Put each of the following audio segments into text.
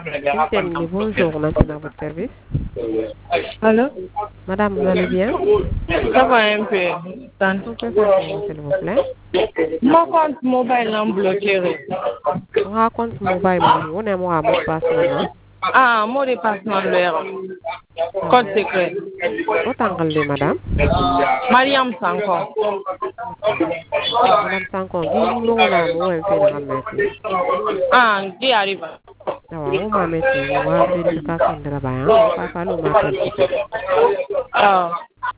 Cynthia, bonjour, maintenant votre service. Allô? Madame, vous allez bien? Ça va un peu. On peut faire pour vous, s'il vous plaît. Mon compte mobile est bloqué. On raconte mobile money. On est moi à mot de passe maintenant. Ah, mot de passe manuel. Code secret. Autant que madame. Mariam Sanko. Madame Sanko, qui numéro là, moi, un fait la remettre. Ah, qui arrive? On m'a mis la vérification de la bain. On va faire le m'appelle. Ah.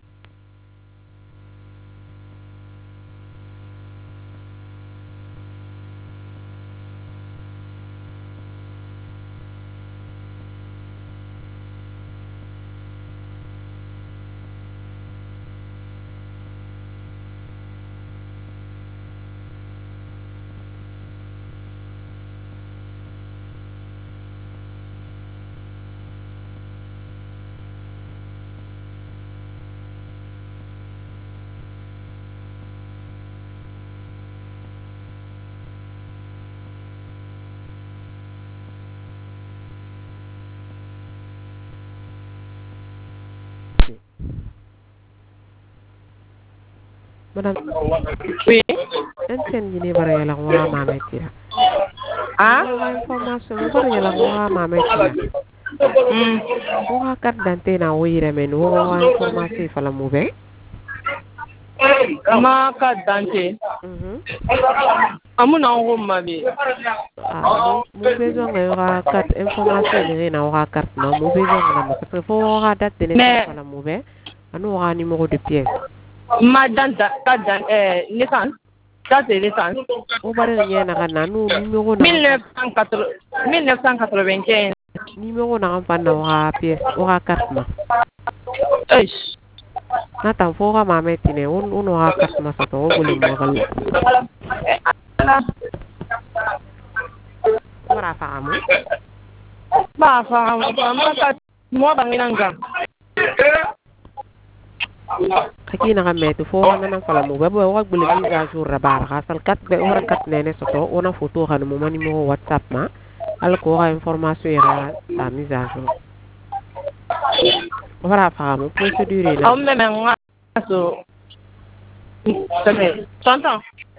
Madame, Oui. enten yini bara yala wa ma metira. Ah? Information mo bara yala wa ma metira. Ko ha carte d'identité na wire men wo wa information fala mo be. Ma carte d'identité. Amuna ngo mabi. Mo besoin nga carte information ni na wa carte ma mo besoin na mo parce que fo ha date de naissance fala mo be. Anu wa numéro de pièce. Ma date naissance. Date de naissance. O bare rien na kana nu numéro na 1995. numéro na kan na wa pièce o ha carte ma. Eish. Na tan fo ga ma metine on ha carte ma sa to o bole mo gal. Bara fa amu. Ba fa ma ka mo banginanga. Kaki na kametu fo na nan fala mo babo wa bule mise à jour rabar hasal kat be ora kat nene soto ona photo kan mo mani mo WhatsApp ma al ko ha information ya ta mise à jour. Bara fa amu procédure la. On me nga so. Tonton.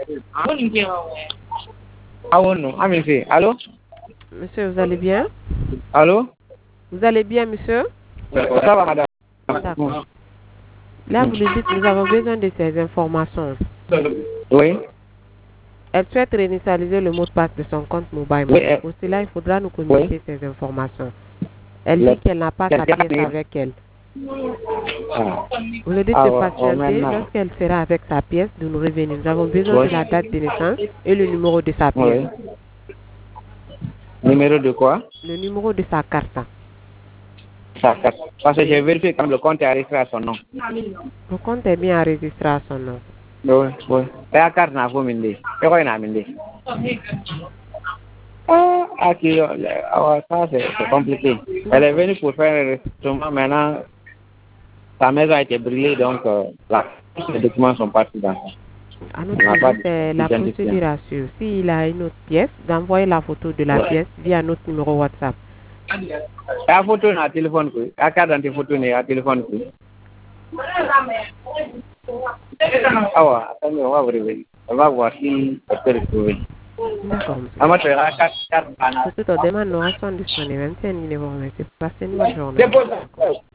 Ah non, ah monsieur, allô? Monsieur, vous allez bien? Allô? Vous allez bien, monsieur? Ça va, madame? D'accord. Là, vous le dites, nous avons besoin de ces informations. Oui. Elle souhaite réinitialiser le mot de passe de son compte mobile. Oui, Pour cela, il faudra nous communiquer ces informations. Elle dit qu'elle n'a pas sa pièce avec elle. Vous le dites de patienter. Lorsqu'elle sera avec sa pièce, de nous revenir. Nous avons besoin de la date de naissance et le numéro de sa pièce. Numéro de quoi? Le numéro de sa carte. Sa carte. Parce que j'ai vérifié quand le compte est enregistré à son nom. Le compte est bien enregistré à son nom. Oui, oui. Et la carte n'a pas mindi. Et quoi il n'a mindi? Ah, ça c'est compliqué. Elle est venue pour faire un enregistrement. Maintenant, sa maison a été brûlée, donc les documents sont partis dans ça. C'est la procédure à suivre. S'il a une autre pièce, d'envoyer la photo de la pièce via notre numéro WhatsApp. La photo na téléphone quoi. La carte dans tes photos na téléphone quoi. Ah ouais, attendez, on va vérifier. On va voir si on peut retrouver. D'accord, monsieur. Ah, moi, tu as la carte banale. Tout au demande, nous restons disponibles. C'est une bonne journée.